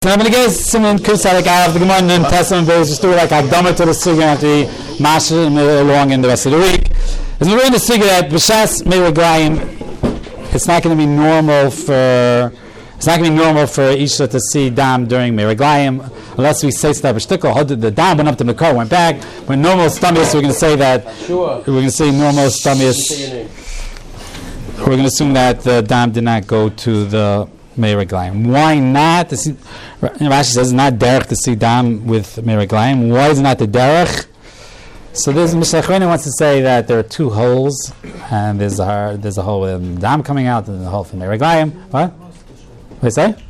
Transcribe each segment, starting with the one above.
So I'm going to get Simon Kusarik out of the Gemara and Testament Beis just do like Akdama to the Sugya after the Masha along in the rest of the week. As we're in the Sugya that B'Shas Meiraglayim, it's not going to be normal for Isha to see Dam during Meiraglayim unless we say that the Dam went up to the car, went back. When normal stomachs, we're going to say that we're going to say normal stomachs. We're going to assume that the Dam did not go to the Meiraglayim. Why not? Rashi says it's not derech to see dam with Meiraglayim. Why is it not the derech? So this Mishnah wants to say that there are two holes, and there's a hole with dam coming out, and a hole for Meiraglayim. What do you say?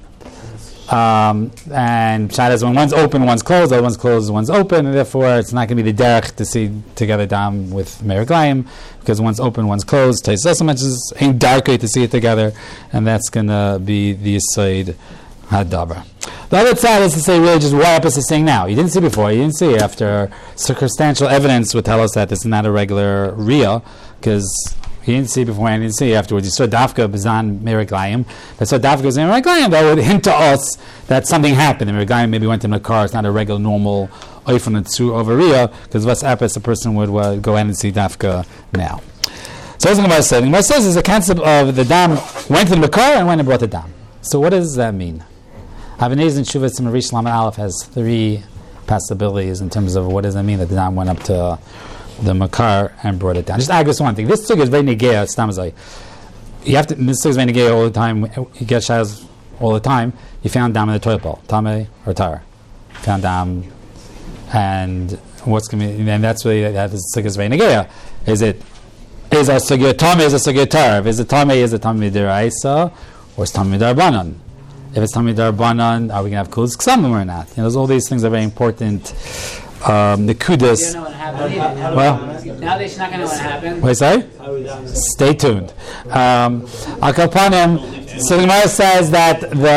And Pshat is when one's open, one's closed, or one's closed, one's open, and therefore it's not going to be the derech to see together dam with Meiraglayim, because one's open, one's closed. Tais also mentions ain't darker to see it together, and that's going to be the Yisoid Hadaber. The other side is to say really just what Eppus is saying now. You didn't see before, you didn't see after. Circumstantial evidence would tell us that this is not a regular Riyah, because he didn't see before and he didn't see afterwards. He saw Dafka B'zan Meiraglayim. But so Dafka B'zan Meiraglayim, that would hint to us that something happened. The Meiraglayim maybe went in the car. It's not a regular normal Oifan and Tzu over Riyah, because what's Eppus, a person would go ahead and see Dafka now. So that's what the Gemara says. The Gemara says is the concept of the Dam went in the car and went and brought the Dam. So what does that mean? Avinez and Shuvah Tzimmer Rish Lama Aleph has three possibilities in terms of what does that mean that the Dam went up to the Makar and brought it down. Just ask one thing. This sugya is very negaya. It's tamazai. You have to. This sugya is very negaya all the time. You get shayos all the time. You found Dam in the toilet bowl, Tame or Tar. Found Dam, and what's going to be? And that's really that the sugya is very negaya. Is a sugya Tame? Is a sugya Tar? Is it Tame? Is it Tame Deraisa or is Tame Darbanan? If it's Tame Darbanan, are we going to have Kuz Ksamim or not? There's all these things are very important. The Kudas. Well, now they're not going to know what happened. What do you say? Stay tuned. Akapanim. So the Gemara says that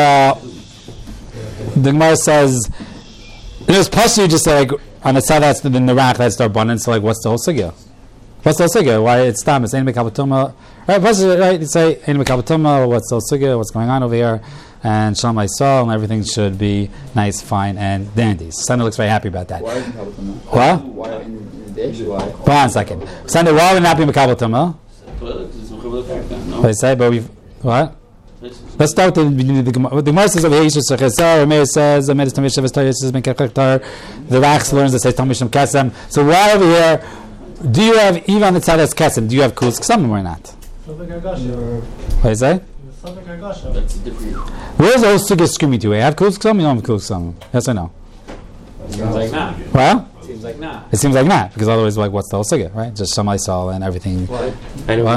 the Gemara says it was possible just say like on the side that's the Narak that's Darbanan. So like, what's the whole sugya? What's the whole sugya? Why it's Tam? It's Ein Mekabatuma. Right? Right? You say Ein Mekabatuma. What's the whole sugya? What's going on over here? And Shalom Yisrael, and everything should be nice, fine, and dandy. Sandra looks very happy about that. Why what? Why in the dish? Why? Hold on a second. Sandra, why are we not being Mekabel Tumah? What do you say? But we've what? Let's start with the Gemara says over here. Rameir says the Rachs learns that says Tamishim Kesem. So why over here? Do you have even on the side that's Kesem? Do you have Kuz Ksamim or not? What do you say? That's different. Where's the whole sugya screaming to? Have Kuz Ksamim? You don't have Kuz Ksamim. Yes or no? Seems like not. Well? Seems like not. It seems like not, because otherwise, like, what's the whole sugya, right? Just Shamai Sol and everything. What? I know. Well?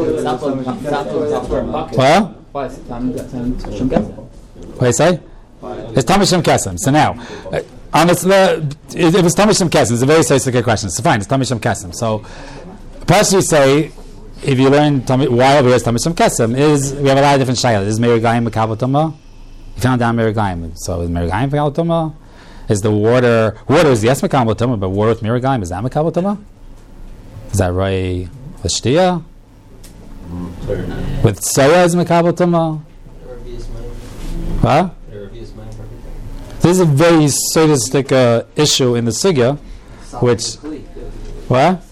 What do you say? It's Tamishim Kesem. So now, if it's Tamishim Kesem, it's a very specific question. So fine, it's Tamishim Kesem. So, personally say, if you learn why over here is Tamishim Kesem, we have a lot of different shaylas. Is Meiraglayim Mekabel Tumah? You found down Meiraglayim. So is Meiraglayim Mekabel Tumah? Is the water is yes Mekabel Tumah, but water with Meiraglayim, is that Mekabel Tumah? Is that right? L'shtiya? With Soya is Mekabel Tumah? What? This is a very sadistic issue in the sugya, which what?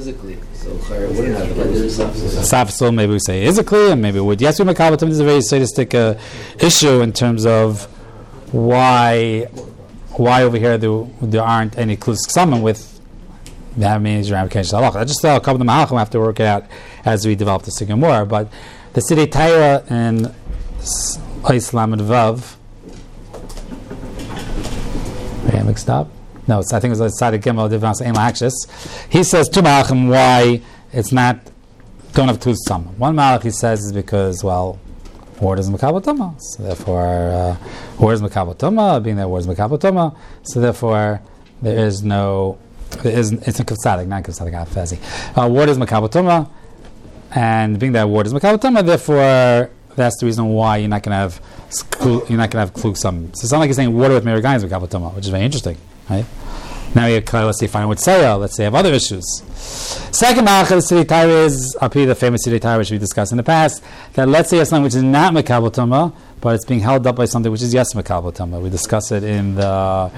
Safsul, maybe we say Izikli, and maybe we would. Yes, we Mekabel Tumah. This is a very sadistic issue in terms of why over here there aren't any klus ksamim with that means ramifications of halacha. I just a couple of the mahalachim have to work it out as we develop the sugya more. But the Sidei Taira in Islam and Vav. I mixed up. No, I think it was Tzaddik Gimel Divnas Ema Akshis. He says two malachim why it's not don't have two sum. One malach he says is because water is Mekabel Tumah, so therefore water is Mekabel Tumah, being that water is Mekabel Tumah, so therefore it's in Kivtzadik, not Kivtzadik Afezi. Water is Mekabel Tumah, and being that water is Mekabel Tumah, therefore that's the reason why you're not going to have klug sum. So it's not like you're saying water with Meiraglayim is Mekabel Tumah, which is very interesting, right? Now we have, let's say, fine with Seya. Let's say, have other issues. Second malacha of the City Tyre is, the famous City Tyre, which we discussed in the past, that let's say something which is not Mekabel Tumah, but it's being held up by something which is yes Mekabel Tumah. We discussed it in the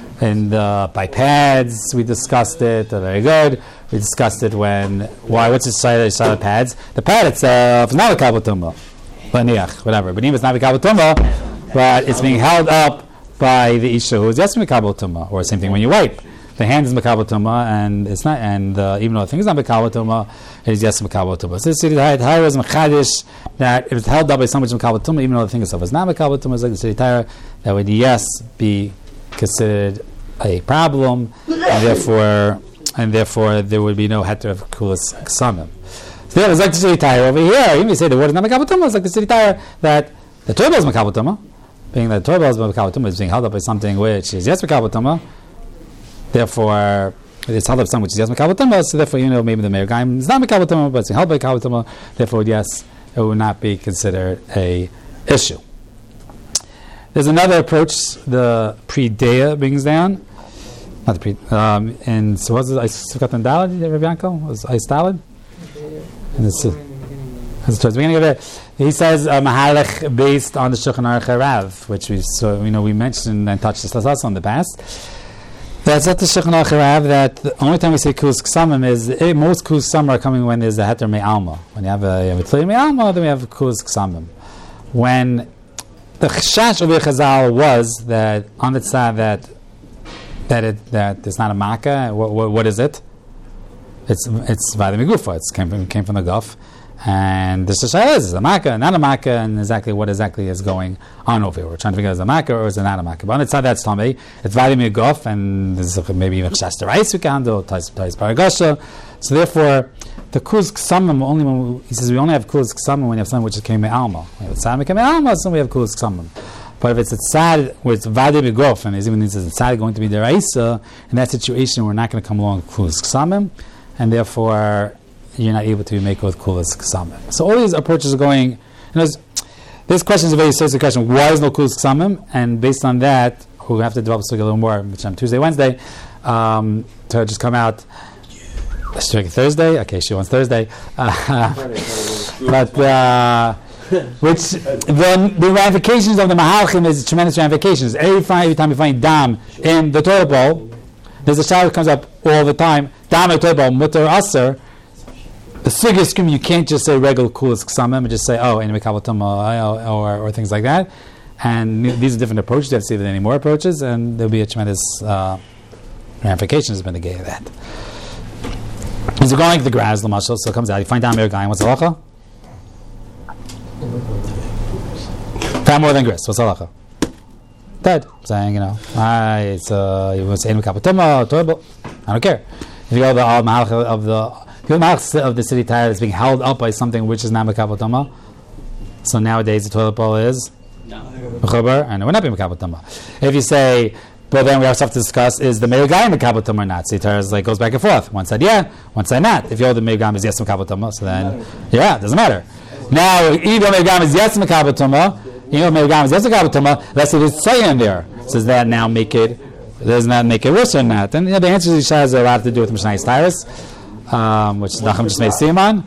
by pads. We discussed it. Very good. We discussed it what's the side of pads? The pad itself is not Mekabel Tumah. Whatever. But even it's not Mekabel Tumah, but it's being held up by the Isha who is yes Mekabel Tumah, or same thing when you wipe. The hand is Mekabel Tumah, and it's not. And even though the thing is not Mekabel Tumah, it is yes Mekabel Tumah. So this City Tyre is Mechadish, that if it's held up by someone which is Mekabel Tumah, even though the thing itself is not Mekabel Tumah, it's like the City Tyre, that would yes be considered a problem, and therefore there would be no heter of kulas ksamim. So it's like the City Tyre over here. Even if you say the word is not Mekabel Tumah, it's like the City Tyre that the turbo is Mekabel Tumah, being that the turbo is Mekabel Tumah, is being held up by something which is yes Mekabel Tumah. Therefore, it's held up something which is yes Mekabel Tumah. So therefore, maybe the Meir Gaim is not Mekabel Tumah, but it's held by Mekabel Tumah. Therefore, yes, it would not be considered a issue. There's another approach the Pre-Deya brings down. Not the Pre. And so was it Sifkat Dalad, Rabbi Yanko? Was Ice Dalad? And it's towards the beginning of it. He says Mahalech based on the Shulchan Aruch Rav, which we mentioned and touched this also in the past. That's at the Shulchan Aruch Rav that the only time we say Kuz Ksamim is most Kuz Ksamim are coming when there's a Heter Me'alma. When you have a Tlei Me'alma, then we have Kuz Ksamim. When the Chashash of Chazal was that on the side that it's not a Makkah, what is it? It's Vada Migufa. It came from the Gulf. And the Shashah is a Makkah, not a Makkah, and what exactly is going on over here. We're trying to figure out is it a Makkah or is it not a Makkah. But on its side, that's Tomei. It's Vada Migufa, and there's maybe even Shasta Rice we can handle, Tais Paragosha. So therefore, the Kuz Ksamim only he says we only have Kuz Ksamim when we have something which is Kemei Alma. When it's Kemei Alma, so we have Kuz Ksamim. But if it's a tzad where it's Vada B'gof, and even if it's a tzad going to be deraisa, in that situation we're not going to come along with Kuz Ksamim, and therefore you're not able to make with Kuz Ksamim. So all these approaches are going. This question is a very serious question. Why is no Kuz Ksamim? And based on that, we'll have to develop a little more, which on Tuesday, Wednesday, to just come out. Let's check it Thursday. Okay, she wants Thursday. Which the ramifications of the Mahalchim is tremendous ramifications. Every time you find dam in the toilet bowl, there's a shower that comes up all the time. Dam in the toilet bowl, mutter aser. The sugyah scream, you can't just say regular kulas ksamim and just say in Mekabel Tumah or things like that. And these are different approaches. You have to see if there are any more approaches, and there'll be a tremendous ramifications been negated of that. So going to the grass, the mashal, so it comes out. You find down there a guy. What's the halacha? Far more than gris. What's the halacha? Dead. Saying, it's you want to say in Mekabel Tumah, toilet. I don't care. If you go to the malach of the City Tyre is being held up by something which is not Mekabel Tumah. So nowadays the toilet bowl is mechubar, and it would not be Mekabel Tumah. If you say, well, then we have stuff to discuss: is the Meir Gaim Mekabel Tumah or not? City Tyre goes back and forth. One side yeah, one side not. If you hold the Meir Gaim is yes Mekabel Tumah, so then it doesn't matter. Now, either Meir Gaim is yes Mekabel Tumah, Meir Gaim is yes Mekabel Tumah. Let's say there's Tzayah in there. So does that now make it? Does that make it worse or not? And the answer to Isha has a lot to do with Mishnah Tyrus, which Nachum just made Siman.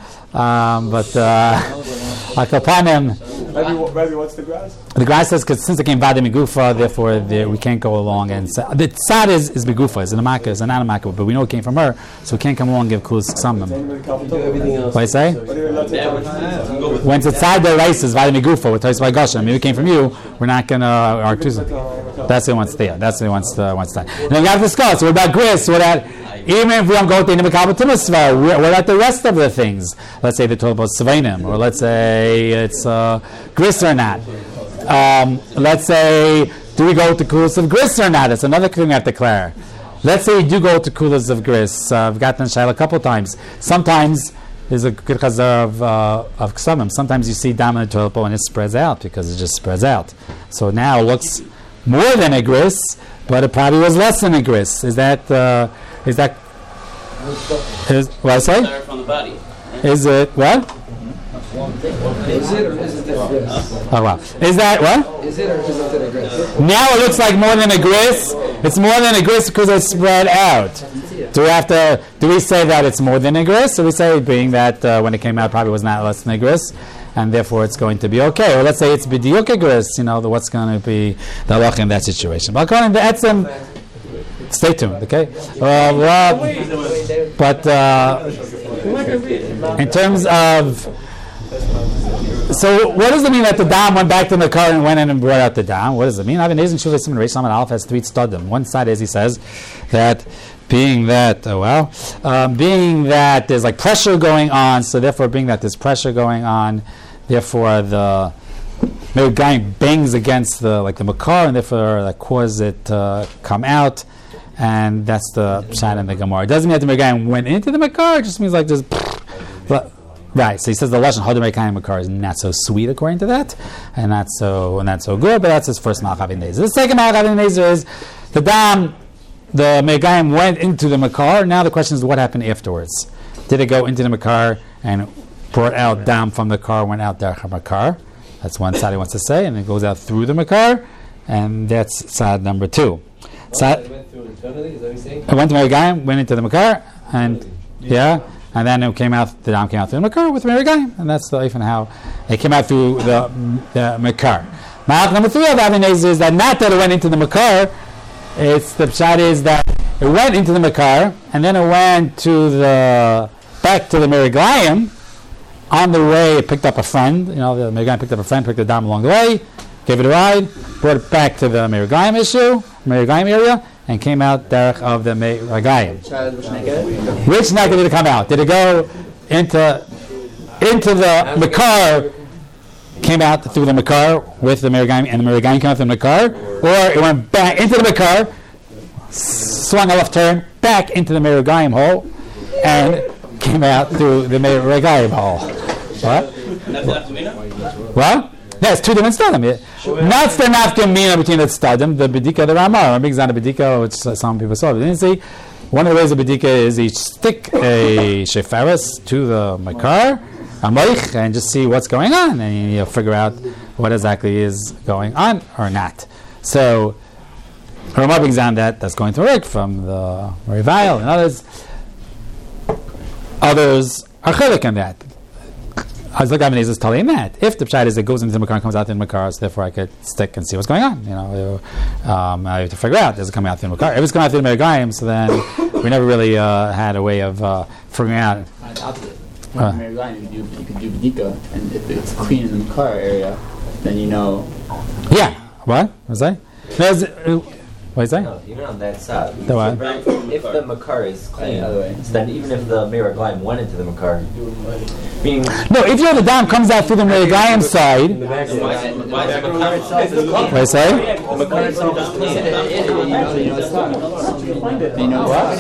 Akapanim. Rabbi, what's the grass? The grass says because since it came Vada Migufa, therefore we can't go along and say the tzad is Migufa, is an Amaka, is an Anamaka, but we know it came from her, so we can't come along and give Kuz Ksamim. What do you say? When it's tzad the rice is Vada Migufa with Tais Vagasha, maybe it came from you, we're not going to that's the one there. That's the one there. And then we have to discuss what about gris, even if we don't go to the Mekabel Tumah, what about the rest of the things? Let's say they told about Sveinim, or let's say it's gris or not. Let's say, do we go to kulas of gris or not? It's another thing we have to declare. Let's say we do go to kulas of gris. I've gotten shaila a couple times. Sometimes there's a good chazar of ksamim. Sometimes you see dam in the toilet bowl and it spreads out because it just spreads out. So now it looks more than a gris, but it probably was less than a gris. Is that what I say? From the body. Is it what? Is it or isn't it a gris? Oh wow! Is that what? Is it or isn't it a gris? Now it looks like more than a gris. It's more than a gris because it's spread out. Do we say that it's more than a gris? Or we say being that when it came out probably was not less than a gris, and therefore it's going to be okay. Or let's say it's b'diuk a gris, what's going to be the halacha in that situation. But according to Etzem, stay tuned, okay? But in terms of... So what does it mean that the dam went back to the car and went in and brought out the dam? What does it mean? One side is he says that being that there's like pressure going on, so therefore being that there's pressure going on, therefore the guy bangs against the makar, and therefore that causes it to come out, and that's the shot in the Gemara. It doesn't mean that the guy went into the makar; it just means like just. Right, so he says the lashon hadamei kain makar is not so sweet according to that, and not so good. But that's his first malach avin. The second malach avin is the dam. The Megayim went into the makar. Now the question is, what happened afterwards? Did it go into the makar and brought out dam from the car, went out derech makar? That's one side he wants to say, and it goes out through the makar, and that's side number 2. It went through internally. Is that what you're saying? It went to Megayim, went into the makar, and and then it came out. The dam came out through the makar with Megayim, and that's the even how it came out through the makar. Malach number 3 of avin is that not that it went into the makar. It's the pshat is that it went into the makar and then it went back to the Meriglayim. On the way, it picked up a friend. The Meriglayim picked up a friend, picked the dam along the way, gave it a ride, brought it back to the Meriglayim Meriglayim area, and came out derech of the Meriglayim. Which nugget did it come out? Did it go into the makar? Came out through the makar with the Merigayim, and the Merigayim came out through the makar, or it went back into the makar, swung a left turn, back into the Merigayim hole, and came out through the Merigayim hole. What? Well, yes, 2 different stadim. Not the nafkamina between the stadim, the bedika, the ramah. Big zan bedika, which some people saw, but didn't see. One of the ways of bedika is you stick a shefaris to the makar, and just see what's going on, and you'll figure out what exactly is going on or not. So, Ramah brings down that's going to work from the Revival and others. Others are chilek in that. Hazak Avnez is telling that if the pshat is it goes into the makar and comes out in the makar, so therefore I could stick and see what's going on. I have to figure out does it come out through the makar. If it's coming out through the Merigayim, so then we never really had a way of figuring out. You could do bedika, and if it's clean in the makar area, then you know. Yeah. What was that? What is that? No, even on that side. If the makar is clean, then even if the Meriglayim went into the makar, meaning if the dam comes out through the Merigayim side. Why is the makar itself is clean? What do you say? The makar itself is clean. You know what?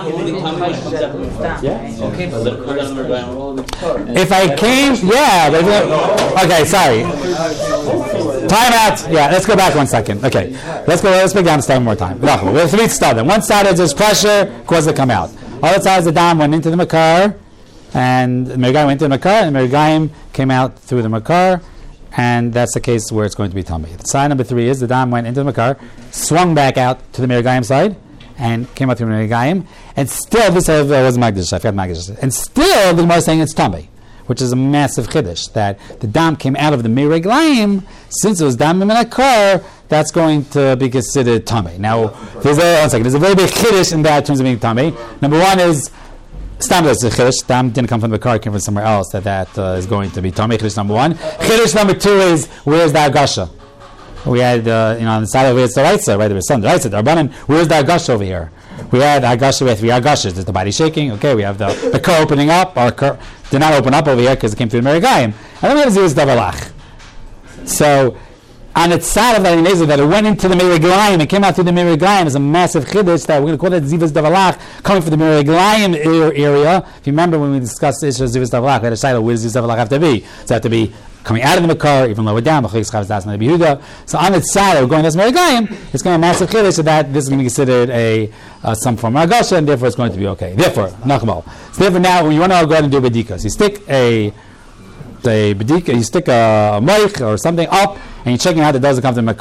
Okay, but the if I came, okay, sorry. Time out. Yeah, let's go back 1 second. Okay, let's break down the stuff one more time. We have 3 stadim. One side is there's pressure, caused it to come out. Other side is the dam went into the makar, and the Merigayim went into the makar, and the Merigayim came out through the makar, and that's the case where it's going to be tummy. Side number 3 is the dam went into the makar, swung back out to the Merigayim side, and came out through the Merigayim, and still, this was Magdish, I forgot Magdish, and still the Gemara is saying it's tummy, which is a massive chiddush, that the dam came out of the Meriglayim, since it was dam in a car, that's going to be considered tummy. Now, there's a very big chiddush in that in terms of being tummy. Number 1 is Stam is a chiddush. Dam didn't come from the car; it came from somewhere else. That is going to be tummy. Chiddush number 1. Chiddush number 2 is where's the agasha? We had on the side of it's the right side, right? There's some the right side. Rabbanan, where's the agasha over here? We had agasha. We had 3 agashas. There's the body shaking. Okay, we have the car opening up. Our car did not open up over here because it came through the Merigayim. And then we have Zivas Davalach. So on its side of that it went into the Meriglayim, it came out through the Meriglayim. It's a massive chiddush that we're going to call that Zivas Davalach, coming from the Meriglayim area. If you remember when we discussed the issue of Zivas Davalach, we had a shayla, where does Zivas Davalach have to be? Does it have to be coming out of the makar, even lower down? So on its side, we're going to this Meriglayim, it's going to be a massive chiddush, so that this is going to be considered some form of agasha, and therefore it's going to be okay. Therefore, nachmal. So therefore now, when you want to go ahead and do bedikas, you stick a moich or something up, and you're checking out that doesn't come to the makar.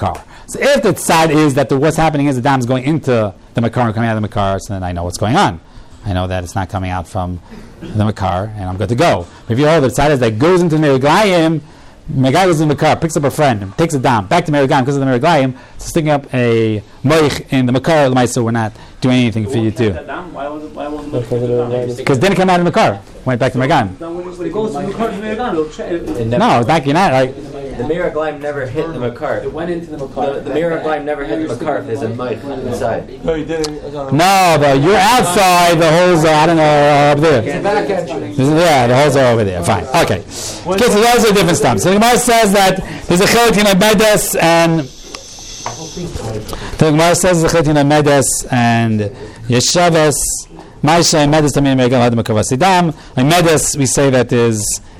So if the tzad is that what's happening is the dam is going into the makar and coming out of the makar, so then I know what's going on. I know that it's not coming out from the makar, and I'm good to go. But if you hold the tzad is that goes into the meriglayim, Megai goes in the makar, picks up a friend, takes it down, back to meriglayim because of the meriglayim, so sticking up a moich in the makar, so we're not doing anything for you too. Why wasn't it? Because didn't come out of the makar, went back to meriglayim. When it goes to the car, No, it's not, you're not, like, The Miraglaim never hit the makar. It went into the makar. The Miraglaim never hit the makar if there's a mic inside. No, you didn't. no, but you're outside, the holes are, I don't know, are up there. Yeah, the holes are over there, fine, okay. Okay, so those are different stuff. So the Gemara says that there's a chelik in Medes and the Gemara says there's a chelik in Medes and Yeshavas. Ma'isha Medes tamim merigam had makavasidam. Like Medes, we say that is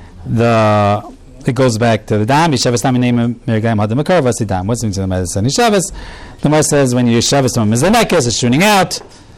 the it goes back to the dam. Yeshavas tamim name merigam had makavasidam. What's the meaning of Medes and Yeshavas? The Gemara says when you Yeshavas tamim mizanekes is shooting out.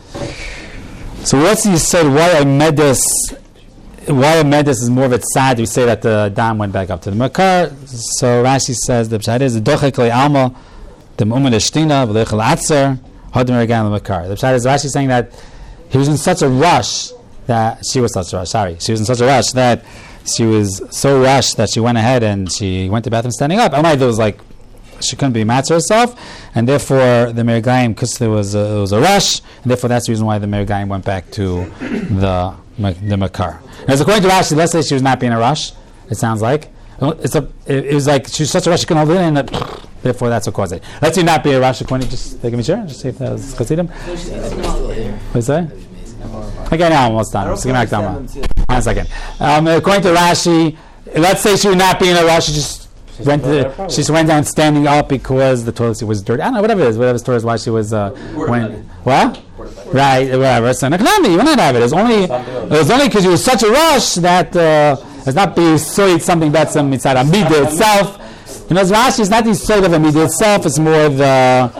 So what's the said why a Medes? Why a Medes is more of a tzad? We say that the dam went back up to the makar. So Rashi says the pshat is the dochek le alma, the moment shtina v'lechel atzer had merigam the makar. The pshat is Rashi saying that he was in such a rush that she was in such a rush that she was so rushed that she went ahead and she went to the bathroom standing up. There was like she couldn't be matzah herself, and therefore the merigayim, because it was a rush, and therefore that's the reason why the merigayim went back to the makar. As according to Rashi, let's say she was not being in a rush. It sounds like it was like she was such a rush she couldn't hold it in, and therefore that's what caused it. Let's say not be a rush. According to just take me sure, just see if that was chassidim. What's that? Okay, now I'm almost done. Just give me down 1 second. According to Rashi, let's say she would not be in a rush. She went down standing up because the toilet seat was dirty. I don't know, whatever it is, whatever the story is, why she was what? Right, whatever. So you would not have it. It was only because you were such a rush that it's not be so something that's inside a midah itself. You know, Rashi is not the sort of a midah itself. It's more the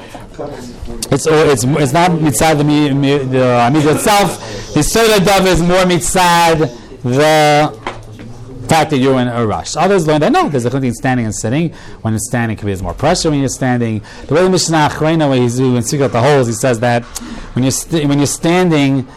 it's not mitzad the midah itself. The sort of dove is more mitzad the fact that you're in a rush. Others learn that no, there's a difference standing and sitting. When you're standing, it could be there's more pressure when you're standing. The way the Mishnah Achrayna, where he's doing out the holes, he says that when you're standing,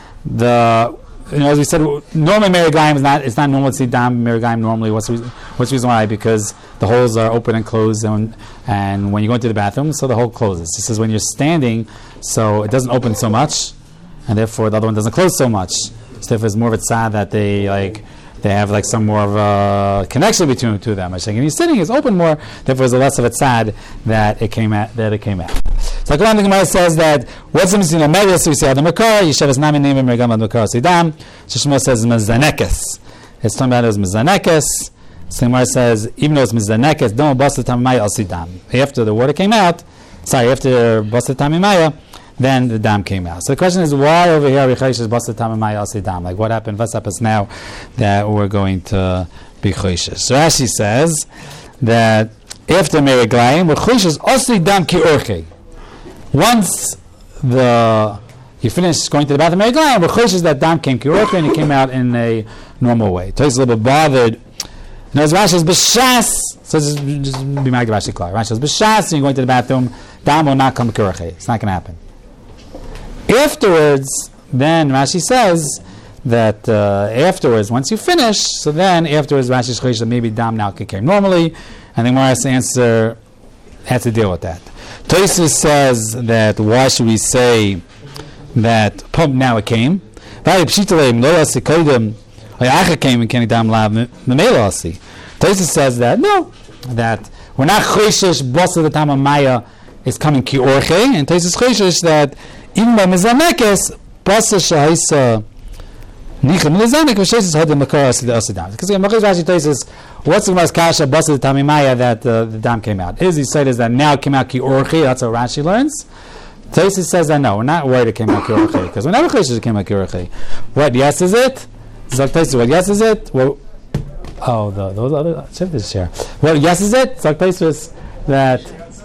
as we said, normally merigayim is not normal to see dam merigayim normally. What's the reason why? Because the holes are open and closed, and when you go into the bathroom, so the hole closes. He says when you're standing, so it doesn't open so much, and therefore the other one doesn't close so much. So therefore, it's more of a tzad that they have like some more of a connection between the two of them. And you're sitting, it's open more, therefore there's less of a tzad that it came out. So the Gemara says that what's the meaning of Medes? We say the makar, Yeshavas nami name merigam ad makar sidam. Shishma says mezanekes. It's talking about it as mezanekes. So the Gemara says even though it's mezanekes, don't basa tamimaya al sidam. After the water came out, after basa tamimaya, then the dam came out. So the question is, why over here Richayish is basa tamimaya al sidam? Like what happened? What's happens now that we're going to be choishes? So Rashi says that after meriglayim, we're choishes osi dam ki orchei. Once you finish going to the bathroom, we're choishes that dam came ki orchei and it came out in a normal way. Toys a little bit bothered. Now as Rashi says b'shas, so just be mad to Rashi clear. Rashi says b'shas, and you're going to the bathroom, dam will not come ki orchei. It's not going to happen. Afterwards, then Rashi says that afterwards, once you finish, so then afterwards Rashi's choish that maybe dam now came normally, and then Gemara's answer had to deal with that. Tosfos says that why should we say that now it came? Tosfos says that no, that we're not choishish bosa the tamamaya is coming ki orche, and Tosfos choishish that even by mezanekes bosa shaisa nichem mezanek v'sheis had the makar asidam. Because Rashi Tosfos, what's the most kasha bosa the tamimaya that the dam came out? He said is that now it came out ki orche. That's what Rashi learns. Tosfos says that no, we're not worried it came out ki orche because we're never choishish it came out ki orche. What yes is it? Tosfos, what yes is it? Well, those other shift this chair. Well, yes is it? Tosfos that.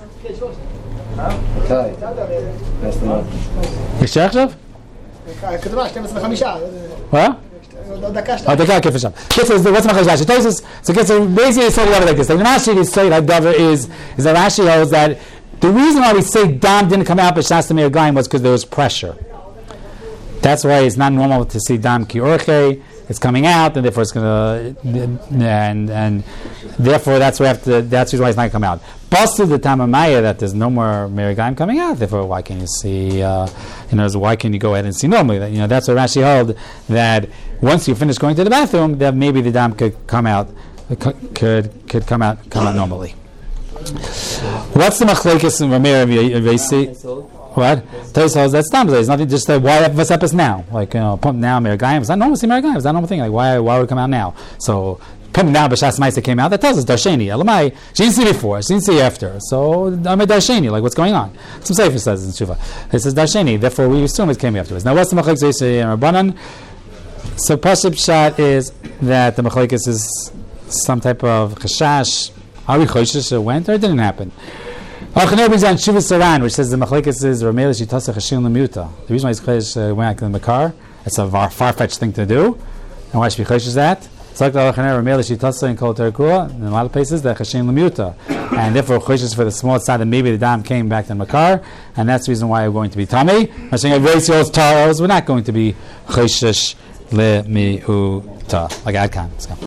יש עכשיו? כתבה 12:05. What? דקה כיף שם. what's my Rashi? So basically it's a lot like this. The Rashi is say like Dover is that Rashi holds that The reason why we say dam didn't come out b'shas Meir Glayim was because there was pressure. That's why it's not normal to see dam ki orche. It's coming out, and therefore it's gonna, and therefore that's why that's why it's not come out. Busted the Tamamaya that there's no more Meir Glayim coming out. Therefore, why can you see? Why can you go ahead and see normally? That's what Rashi held, that once you finish going to the bathroom, that maybe the dam could come out, could come out normally. What's the machlekes in Rameir and Yasi? What? Tais that's dam. It's nothing. Just why what's up is now? Pump now Meir Glayim. It's not normal to see Meir Glayim. It's not normal thing. Like why would it come out now? So pump now b'shas ma'aser came out. That tells us darsheni. Elamai. She didn't see before. She didn't see after. So I'm a darsheni. Like what's going on? Some sefer says in Shuvah. It says darsheni. Therefore we assume it came afterwards. Now what's the machlekes Yasi and Rabbanan? So pasuk shot is that the machlekes is some type of chashash. Are we choshesh it went or it didn't happen? Al-Khaner brings on Shuvah Saran, which says the machlekes is Rameh Shitasa Chashin Lemuta. The reason why he's choshesh went in the car, it's a far-fetched thing to do. And why should we choshesh that? It's like the Al-Khaner Rameh Shitasa in Kol Terakua, in a lot of places, that Chashin Lemuta. And therefore choshesh for the small side that maybe the dam came back in the car, and that's the reason why we're going to be Tamei. I'm saying Reisios Taros, we're not going to be choshesh Lemuta. Like Adkan.